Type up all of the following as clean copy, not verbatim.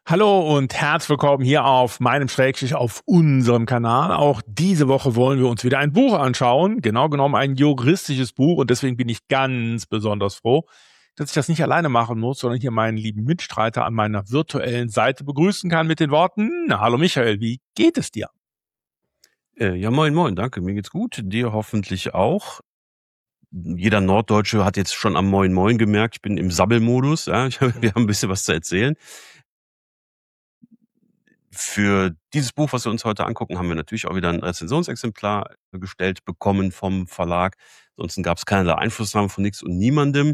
Hallo und herzlich willkommen hier auf meinem Schrägstrich auf unserem Kanal. Auch diese Woche wollen wir uns wieder ein Buch anschauen, genau genommen ein juristisches Buch, und deswegen bin ich ganz besonders froh, dass ich das nicht alleine machen muss, sondern hier meinen lieben Mitstreiter an meiner virtuellen Seite begrüßen kann mit den Worten: Na, hallo Michael, wie geht es dir? Ja, moin, moin, danke. Mir geht's gut. Dir hoffentlich auch. Jeder Norddeutsche hat jetzt schon am Moin Moin gemerkt, ich bin im Sabbelmodus. Ja, wir haben ein bisschen was zu erzählen. Für dieses Buch, was wir uns heute angucken, haben wir natürlich auch wieder ein Rezensionsexemplar gestellt bekommen vom Verlag. Ansonsten gab es keinerlei Einflussnahme von nichts und niemandem.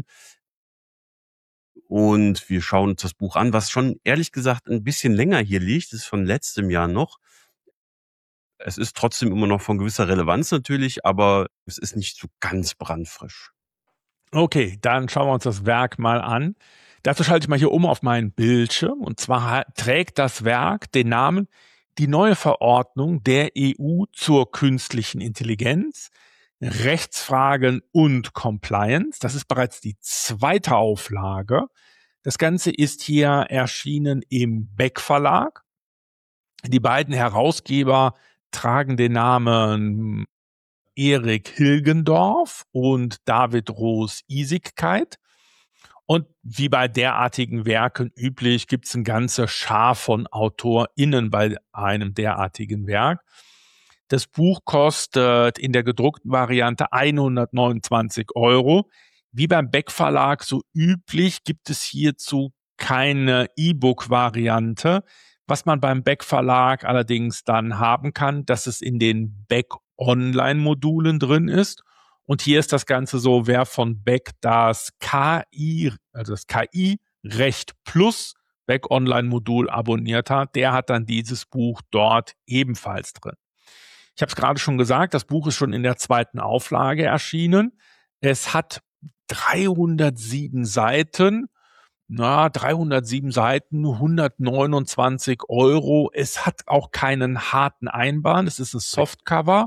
Und wir schauen uns das Buch an, was schon ehrlich gesagt ein bisschen länger hier liegt. Das ist von letztem Jahr noch. Es ist trotzdem immer noch von gewisser Relevanz natürlich, aber es ist nicht so ganz brandfrisch. Okay, dann schauen wir uns das Werk mal an. Dazu schalte ich mal hier um auf meinen Bildschirm. Und zwar trägt das Werk den Namen Die neue Verordnung der EU zur künstlichen Intelligenz, Rechtsfragen und Compliance. Das ist bereits die zweite Auflage. Das Ganze ist hier erschienen im Beck Verlag. Die beiden Herausgeber tragen den Namen Erik Hilgendorf und David Roos-Isigkeit. Und wie bei derartigen Werken üblich, gibt es ein ganzes Schar von AutorInnen bei einem derartigen Werk. Das Buch kostet in der gedruckten Variante 129 Euro. Wie beim Beck Verlag so üblich, gibt es hierzu keine E-Book-Variante. Was man beim Beck Verlag allerdings dann haben kann, dass es in den Beck Online-Modulen drin ist. Und hier ist das Ganze so: Wer von Beck das KI, also das KI-Recht Plus Beck Online-Modul abonniert hat, der hat dann dieses Buch dort ebenfalls drin. Ich habe es gerade schon gesagt, das Buch ist schon in der zweiten Auflage erschienen. Es hat 307 Seiten. 307 Seiten, 129 Euro. Es hat auch keinen harten Einband. Es ist ein Softcover.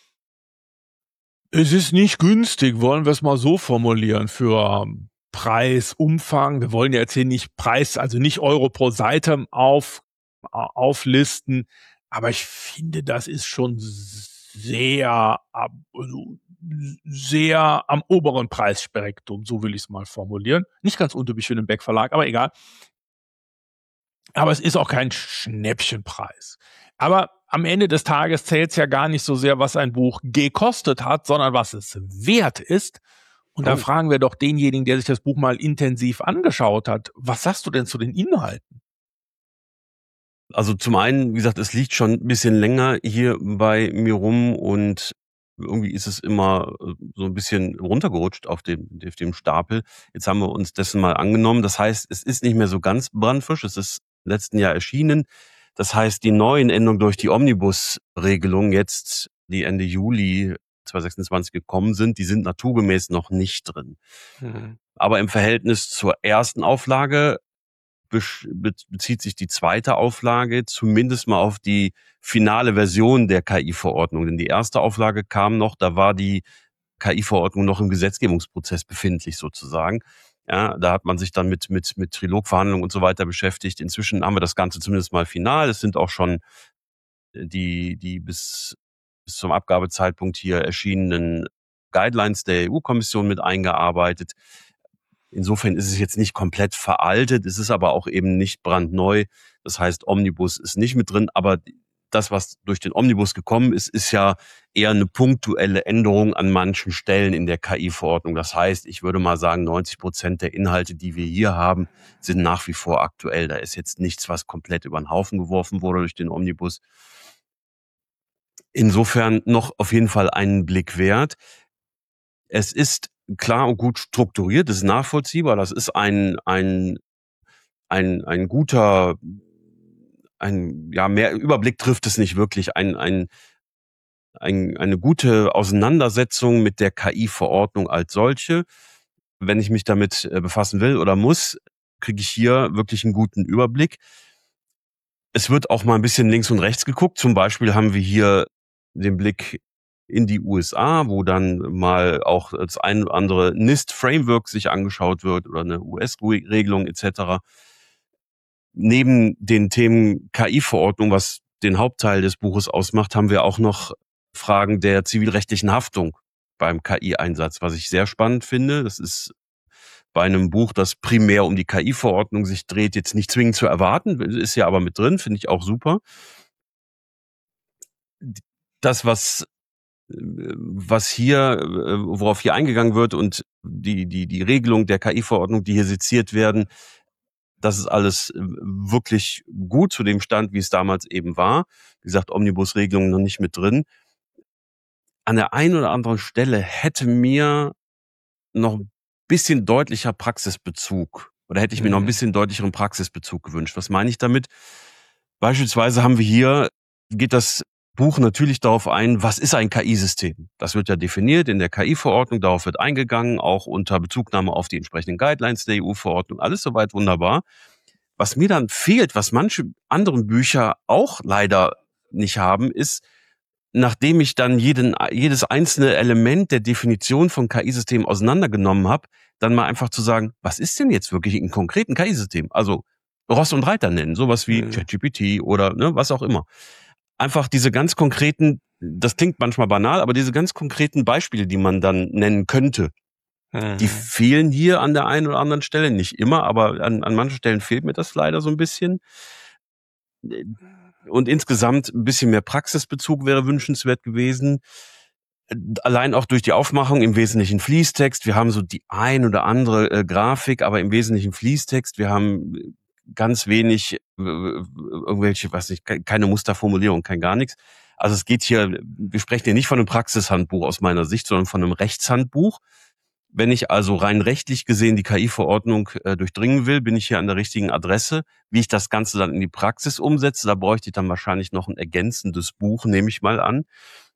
Es ist nicht günstig, wollen wir es mal so formulieren, für Preis, Umfang. Wir wollen ja jetzt hier nicht Preis, also nicht Euro pro Seite auflisten. Aber ich finde, das ist schon sehr am oberen Preisspektrum, so will ich es mal formulieren. Nicht ganz untypisch für den Beck Verlag, aber egal. Aber es ist auch kein Schnäppchenpreis. Aber am Ende des Tages zählt es ja gar nicht so sehr, was ein Buch gekostet hat, sondern was es wert ist. Und da fragen wir doch denjenigen, der sich das Buch mal intensiv angeschaut hat: Was sagst du denn zu den Inhalten? Also zum einen, wie gesagt, es liegt schon ein bisschen länger hier bei mir rum und irgendwie ist es immer so ein bisschen runtergerutscht auf dem Stapel. Jetzt haben wir uns dessen mal angenommen. Das heißt, es ist nicht mehr so ganz brandfrisch. Es ist im letzten Jahr erschienen. Das heißt, die neuen Änderungen durch die Omnibus-Regelung jetzt, die Ende Juli 2026 gekommen sind, die sind naturgemäß noch nicht drin. Aber im Verhältnis zur ersten Auflage bezieht sich die zweite Auflage zumindest mal auf die finale Version der KI-Verordnung. Denn die erste Auflage kam noch, da war die KI-Verordnung noch im Gesetzgebungsprozess befindlich sozusagen. Ja, da hat man sich dann mit Trilogverhandlungen und so weiter beschäftigt. Inzwischen haben wir das Ganze zumindest mal final. Es sind auch schon die bis zum Abgabezeitpunkt hier erschienenen Guidelines der EU-Kommission mit eingearbeitet. Insofern ist es jetzt nicht komplett veraltet, es ist aber auch eben nicht brandneu. Das heißt, Omnibus ist nicht mit drin, aber das, was durch den Omnibus gekommen ist, ist ja eher eine punktuelle Änderung an manchen Stellen in der KI-Verordnung. Das heißt, ich würde mal sagen, 90% der Inhalte, die wir hier haben, sind nach wie vor aktuell. Da ist jetzt nichts, was komplett über den Haufen geworfen wurde durch den Omnibus. Insofern noch auf jeden Fall einen Blick wert. Es ist klar und gut strukturiert, das ist nachvollziehbar. Das ist ein guter, mehr Überblick trifft es nicht wirklich. Eine gute Auseinandersetzung mit der KI-Verordnung als solche. Wenn ich mich damit befassen will oder muss, kriege ich hier wirklich einen guten Überblick. Es wird auch mal ein bisschen links und rechts geguckt. Zum Beispiel haben wir hier den Blick in die USA, wo dann mal auch das ein oder andere NIST-Framework sich angeschaut wird oder eine US-Regelung etc. neben den Themen KI-Verordnung, was den Hauptteil des Buches ausmacht, haben wir auch noch Fragen der zivilrechtlichen Haftung beim KI-Einsatz, was ich sehr spannend finde. Das ist bei einem Buch, das primär um die KI-Verordnung sich dreht, jetzt nicht zwingend zu erwarten, ist ja aber mit drin, finde ich auch super. Das, was hier, worauf hier eingegangen wird und die Regelung der KI-Verordnung, die hier seziert werden, das ist alles wirklich gut zu dem Stand, wie es damals eben war. Wie gesagt, Omnibus-Regelungen noch nicht mit drin. An der einen oder anderen Stelle hätte mir noch ein bisschen deutlicher Praxisbezug oder hätte ich mir noch ein bisschen deutlicheren Praxisbezug gewünscht. Was meine ich damit? Beispielsweise geht das Buch natürlich darauf ein, was ist ein KI-System? Das wird ja definiert in der KI-Verordnung, darauf wird eingegangen, auch unter Bezugnahme auf die entsprechenden Guidelines der EU-Verordnung, alles soweit wunderbar. Was mir dann fehlt, was manche anderen Bücher auch leider nicht haben, ist, nachdem ich dann jedes einzelne Element der Definition von KI-Systemen auseinandergenommen habe, dann mal einfach zu sagen, was ist denn jetzt wirklich ein konkreten KI-System? Also Ross und Reiter nennen, sowas wie ChatGPT oder was auch immer. Einfach diese ganz konkreten, das klingt manchmal banal, aber diese ganz konkreten Beispiele, die man dann nennen könnte, die fehlen hier an der einen oder anderen Stelle, nicht immer, aber an manchen Stellen fehlt mir das leider so ein bisschen. Und insgesamt ein bisschen mehr Praxisbezug wäre wünschenswert gewesen. Allein auch durch die Aufmachung im Wesentlichen Fließtext. Wir haben so die ein oder andere Grafik, aber im Wesentlichen Fließtext. Wir haben ganz wenig irgendwelche, keine Musterformulierung, kein gar nichts. Also es geht hier, wir sprechen hier nicht von einem Praxishandbuch aus meiner Sicht, sondern von einem Rechtshandbuch. Wenn ich also rein rechtlich gesehen die KI-Verordnung durchdringen will, bin ich hier an der richtigen Adresse. Wie ich das Ganze dann in die Praxis umsetze, da bräuchte ich dann wahrscheinlich noch ein ergänzendes Buch, nehme ich mal an.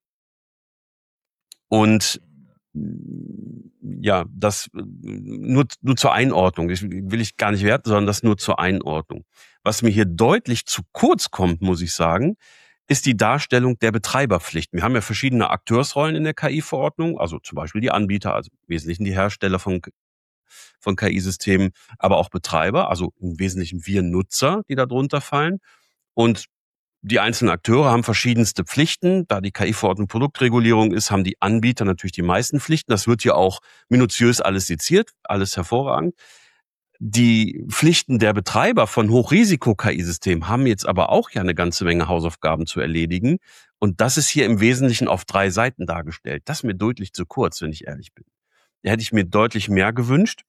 Und ja, das nur zur Einordnung. Das will ich gar nicht werten, sondern das nur zur Einordnung. Was mir hier deutlich zu kurz kommt, muss ich sagen, ist die Darstellung der Betreiberpflichten. Wir haben ja verschiedene Akteursrollen in der KI-Verordnung, also zum Beispiel die Anbieter, also im Wesentlichen die Hersteller von KI-Systemen, aber auch Betreiber, also im Wesentlichen wir Nutzer, die da drunter fallen. Und die einzelnen Akteure haben verschiedenste Pflichten. Da die KI-Verordnung Produktregulierung ist, haben die Anbieter natürlich die meisten Pflichten. Das wird hier auch minutiös alles seziert, alles hervorragend. Die Pflichten der Betreiber von Hochrisiko-KI-Systemen haben jetzt aber auch ja eine ganze Menge Hausaufgaben zu erledigen. Und das ist hier im Wesentlichen auf 3 Seiten dargestellt. Das ist mir deutlich zu kurz, wenn ich ehrlich bin. Da hätte ich mir deutlich mehr gewünscht.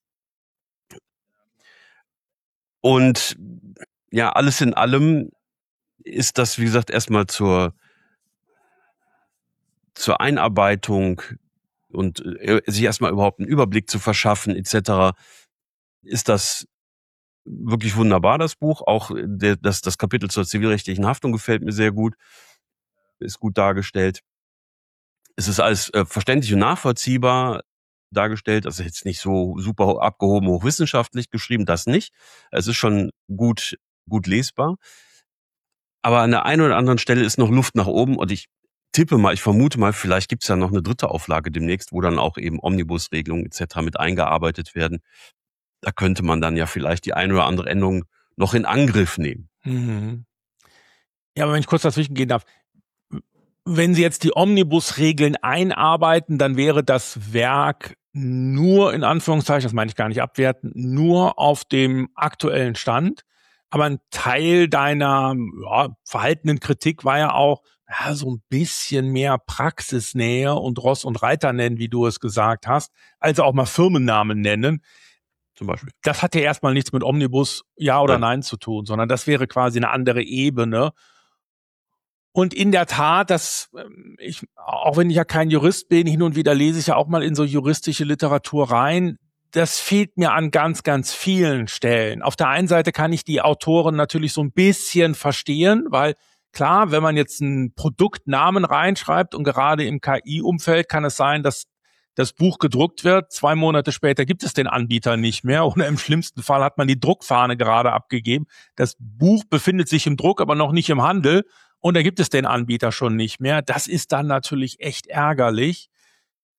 Und ja, alles in allem ist das, wie gesagt, erstmal zur Einarbeitung und sich erstmal überhaupt einen Überblick zu verschaffen etc., ist das wirklich wunderbar, das Buch. Auch das Kapitel zur zivilrechtlichen Haftung gefällt mir sehr gut, ist gut dargestellt. Es ist alles verständlich und nachvollziehbar dargestellt. Also jetzt nicht so super abgehoben hochwissenschaftlich geschrieben, das nicht. Es ist schon gut lesbar. Aber an der einen oder anderen Stelle ist noch Luft nach oben und ich vermute mal, vielleicht gibt es ja noch eine 3. Auflage demnächst, wo dann auch eben Omnibusregelungen etc. mit eingearbeitet werden. Da könnte man dann ja vielleicht die eine oder andere Änderung noch in Angriff nehmen. Ja, aber wenn ich kurz dazwischen gehen darf, wenn Sie jetzt die Omnibus-Regeln einarbeiten, dann wäre das Werk nur, in Anführungszeichen, das meine ich gar nicht abwerten, nur auf dem aktuellen Stand. Aber ein Teil deiner verhaltenen Kritik war ja auch so ein bisschen mehr Praxisnähe und Ross und Reiter nennen, wie du es gesagt hast, also auch mal Firmennamen nennen. Zum Beispiel. Das hat ja erstmal nichts mit Omnibus Ja oder Nein zu tun, sondern das wäre quasi eine andere Ebene. Und in der Tat, auch wenn ich ja kein Jurist bin, hin und wieder lese ich ja auch mal in so juristische Literatur rein. Das fehlt mir an ganz, ganz vielen Stellen. Auf der einen Seite kann ich die Autoren natürlich so ein bisschen verstehen, weil klar, wenn man jetzt einen Produktnamen reinschreibt und gerade im KI-Umfeld kann es sein, dass das Buch gedruckt wird, 2 Monate später gibt es den Anbieter nicht mehr oder im schlimmsten Fall hat man die Druckfahne gerade abgegeben. Das Buch befindet sich im Druck, aber noch nicht im Handel und da gibt es den Anbieter schon nicht mehr. Das ist dann natürlich echt ärgerlich.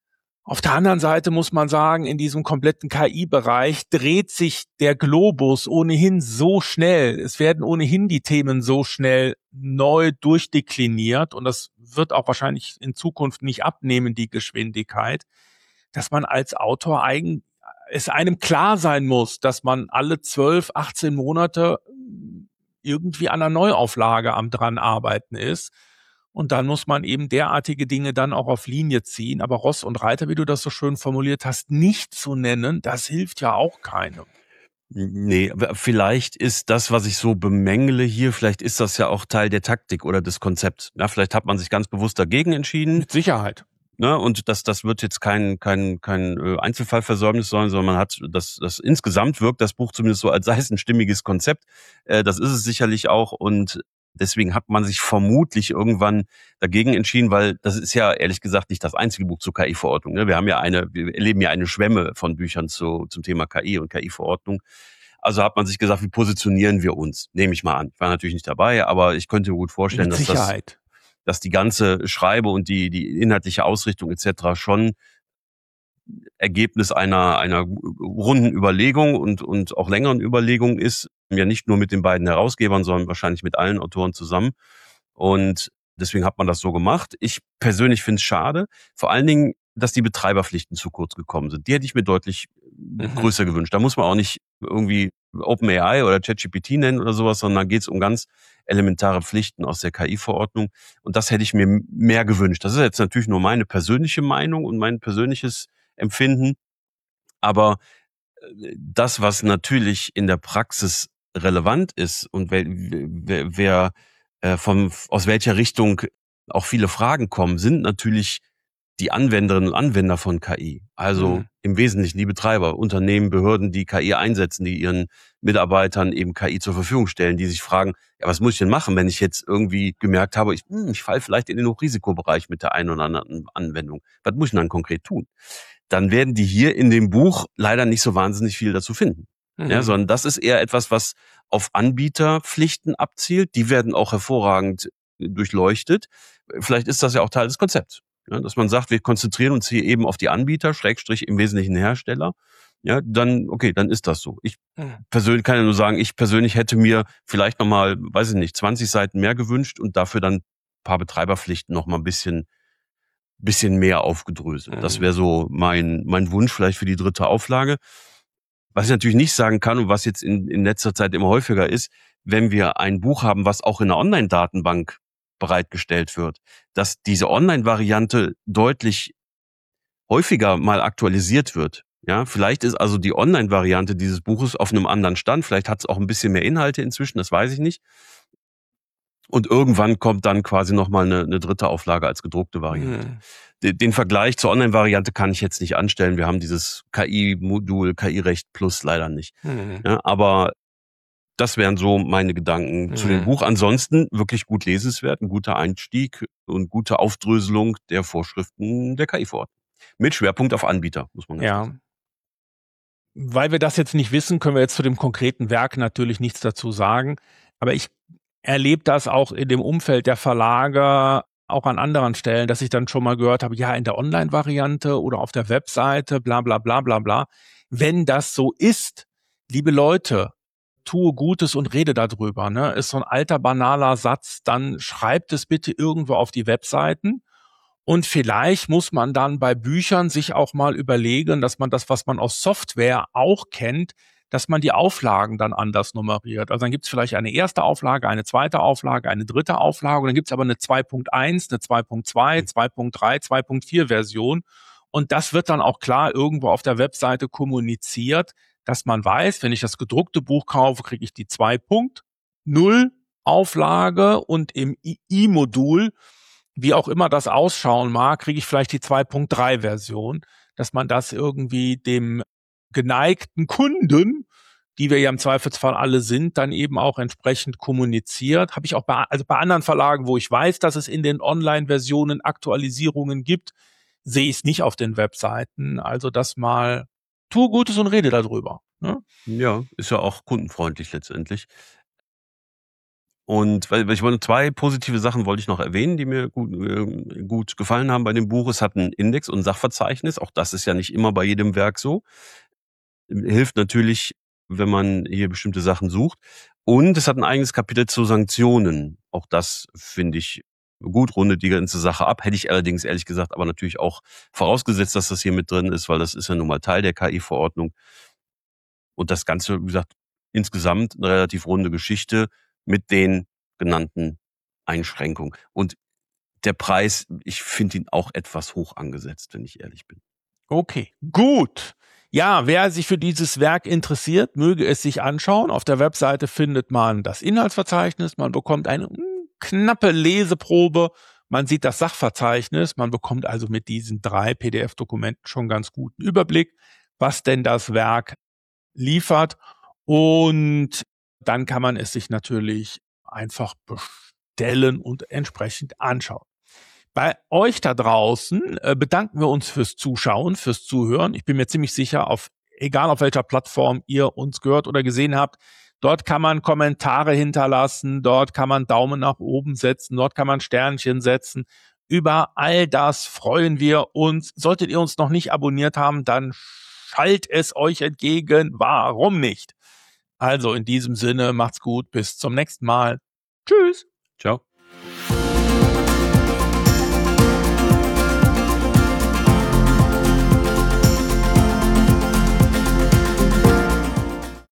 Auf der anderen Seite muss man sagen, in diesem kompletten KI-Bereich dreht sich der Globus ohnehin so schnell. Es werden ohnehin die Themen so schnell neu durchdekliniert und das wird auch wahrscheinlich in Zukunft nicht abnehmen, die Geschwindigkeit, dass man als Autor es einem klar sein muss, dass man alle 12, 18 Monate irgendwie an einer Neuauflage am dran arbeiten ist. Und dann muss man eben derartige Dinge dann auch auf Linie ziehen. Aber Ross und Reiter, wie du das so schön formuliert hast, nicht zu nennen, das hilft ja auch keinem. Nee, aber vielleicht ist das, was ich so bemängle hier, vielleicht ist das ja auch Teil der Taktik oder des Konzepts. Ja, vielleicht hat man sich ganz bewusst dagegen entschieden. Mit Sicherheit. Ne, und das wird jetzt kein Einzelfallversäumnis sein, sondern man hat das insgesamt wirkt das Buch zumindest so, als sei es ein stimmiges Konzept. Das ist es sicherlich auch und deswegen hat man sich vermutlich irgendwann dagegen entschieden, weil das ist ja ehrlich gesagt nicht das einzige Buch zur KI-Verordnung. Ne? Wir erleben ja eine Schwemme von Büchern zum Thema KI und KI-Verordnung. Also hat man sich gesagt, wie positionieren wir uns? Nehme ich mal an. Ich war natürlich nicht dabei, aber ich könnte mir gut vorstellen, Mit Sicherheit. Dass die ganze Schreibe und die inhaltliche Ausrichtung etc. schon Ergebnis einer runden Überlegung und auch längeren Überlegung ist, ja nicht nur mit den beiden Herausgebern, sondern wahrscheinlich mit allen Autoren zusammen. Und deswegen hat man das so gemacht. Ich persönlich finde es schade, vor allen Dingen, dass die Betreiberpflichten zu kurz gekommen sind. Die hätte ich mir deutlich größer gewünscht. Da muss man auch nicht irgendwie OpenAI oder ChatGPT nennen oder sowas, sondern da geht es um ganz elementare Pflichten aus der KI-Verordnung. Und das hätte ich mir mehr gewünscht. Das ist jetzt natürlich nur meine persönliche Meinung und mein persönliches Empfinden. Aber das, was natürlich in der Praxis relevant ist und wer aus welcher Richtung auch viele Fragen kommen, sind natürlich die Anwenderinnen und Anwender von KI. Also im Wesentlichen die Betreiber, Unternehmen, Behörden, die KI einsetzen, die ihren Mitarbeitern eben KI zur Verfügung stellen, die sich fragen, ja, was muss ich denn machen, wenn ich jetzt irgendwie gemerkt habe, ich falle vielleicht in den Hochrisikobereich mit der einen oder anderen Anwendung. Was muss ich denn dann konkret tun? Dann werden die hier in dem Buch leider nicht so wahnsinnig viel dazu finden. Ja, sondern das ist eher etwas, was auf Anbieterpflichten abzielt. Die werden auch hervorragend durchleuchtet. Vielleicht ist das ja auch Teil des Konzepts. Ja, dass man sagt, wir konzentrieren uns hier eben auf die Anbieter, Schrägstrich im Wesentlichen Hersteller. Ja, dann ist das so. Ich persönlich kann ja nur sagen, ich persönlich hätte mir vielleicht nochmal, weiß ich nicht, 20 Seiten mehr gewünscht und dafür dann ein paar Betreiberpflichten nochmal ein bisschen mehr aufgedröselt. Das wäre so mein Wunsch vielleicht für die 3. Auflage. Was ich natürlich nicht sagen kann und was jetzt in letzter Zeit immer häufiger ist, wenn wir ein Buch haben, was auch in einer Online-Datenbank bereitgestellt wird, dass diese Online-Variante deutlich häufiger mal aktualisiert wird. Ja, vielleicht ist also die Online-Variante dieses Buches auf einem anderen Stand. Vielleicht hat es auch ein bisschen mehr Inhalte inzwischen, das weiß ich nicht. Und irgendwann kommt dann quasi nochmal eine 3. Auflage als gedruckte Variante. Den Vergleich zur Online-Variante kann ich jetzt nicht anstellen. Wir haben dieses KI-Modul, KI-Recht Plus leider nicht. Ja, aber das wären so meine Gedanken zu dem Buch. Ansonsten wirklich gut lesenswert, ein guter Einstieg und gute Aufdröselung der Vorschriften der KI-Verordnung. Mit Schwerpunkt auf Anbieter, muss man sagen. Weil wir das jetzt nicht wissen, können wir jetzt zu dem konkreten Werk natürlich nichts dazu sagen. Aber ich erlebe das auch in dem Umfeld der Verlage, auch an anderen Stellen, dass ich dann schon mal gehört habe, ja, in der Online-Variante oder auf der Webseite, bla bla bla bla bla. Wenn das so ist, liebe Leute, tue Gutes und rede darüber. Ne? Ist so ein alter, banaler Satz, dann schreibt es bitte irgendwo auf die Webseiten. Und vielleicht muss man dann bei Büchern sich auch mal überlegen, dass man das, was man aus Software auch kennt, dass man die Auflagen dann anders nummeriert. Also dann gibt es vielleicht eine 1. Auflage, eine 2. Auflage, eine 3. Auflage und dann gibt es aber eine 2.1, eine 2.2, 2.3, 2.4 Version. Und das wird dann auch klar irgendwo auf der Webseite kommuniziert, dass man weiß, wenn ich das gedruckte Buch kaufe, kriege ich die 2.0 Auflage und im i-Modul, wie auch immer das ausschauen mag, kriege ich vielleicht die 2.3 Version, dass man das irgendwie dem geneigten Kunden, die wir ja im Zweifelsfall alle sind, dann eben auch entsprechend kommuniziert. Habe ich auch bei anderen Verlagen, wo ich weiß, dass es in den Online-Versionen Aktualisierungen gibt, sehe ich es nicht auf den Webseiten. Also das mal, tue Gutes und rede darüber. Ne? Ja, ist ja auch kundenfreundlich letztendlich. Und weil ich wollte 2 positive Sachen wollte ich noch erwähnen, die mir gut gefallen haben bei dem Buch. Es hat 'n Index und 'n Sachverzeichnis. Auch das ist ja nicht immer bei jedem Werk so. Hilft natürlich, wenn man hier bestimmte Sachen sucht. Und es hat 'n eigenes Kapitel zu Sanktionen. Auch das finde ich gut, rundet die ganze Sache ab. Hätte ich allerdings ehrlich gesagt aber natürlich auch vorausgesetzt, dass das hier mit drin ist, weil das ist ja nun mal Teil der KI-Verordnung. Und das Ganze, wie gesagt, insgesamt 'ne relativ runde Geschichte mit den genannten Einschränkungen. Und der Preis, ich finde ihn auch etwas hoch angesetzt, wenn ich ehrlich bin. Okay, gut. Ja, wer sich für dieses Werk interessiert, möge es sich anschauen. Auf der Webseite findet man das Inhaltsverzeichnis, man bekommt eine knappe Leseprobe, man sieht das Sachverzeichnis, man bekommt also mit diesen 3 PDF-Dokumenten schon ganz guten Überblick, was denn das Werk liefert. Und dann kann man es sich natürlich einfach bestellen und entsprechend anschauen. Bei euch da draußen bedanken wir uns fürs Zuschauen, fürs Zuhören. Ich bin mir ziemlich sicher, egal auf welcher Plattform ihr uns gehört oder gesehen habt, dort kann man Kommentare hinterlassen, dort kann man Daumen nach oben setzen, dort kann man Sternchen setzen. Über all das freuen wir uns. Solltet ihr uns noch nicht abonniert haben, dann schallt es euch entgegen. Warum nicht? Also in diesem Sinne, macht's gut, bis zum nächsten Mal. Tschüss.